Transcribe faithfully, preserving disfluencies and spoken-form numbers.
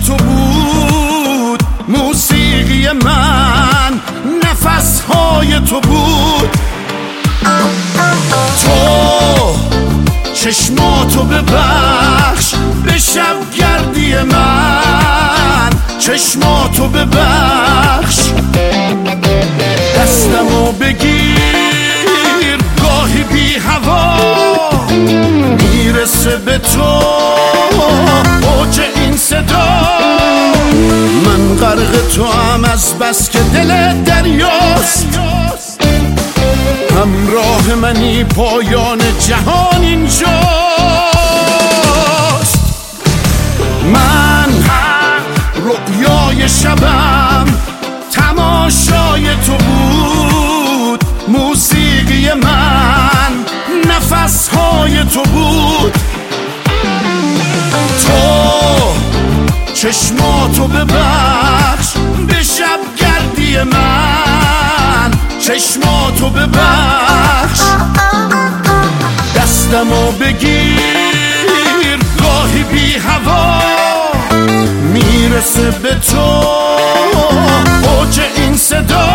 تو بود موسیقی من، نفسهای تو بود. تو چشماتو ببخش به شبگردی من، چشماتو ببخش. دستمو بگیر گاهی بی هوا میرسه به تو اوج این صدا. من غرق تو هم از بس که دل دریاست، همراه منی پایان جهان اینجاست. من رؤیای شبم تماشای تو بود، موسیقی من نفسهای تو بود. تو چشماتو ببخش به شبگردی من، چشماتو ببخش. دستمو بگیر گاهی بی هوا میرسه به تو اوج این صدا.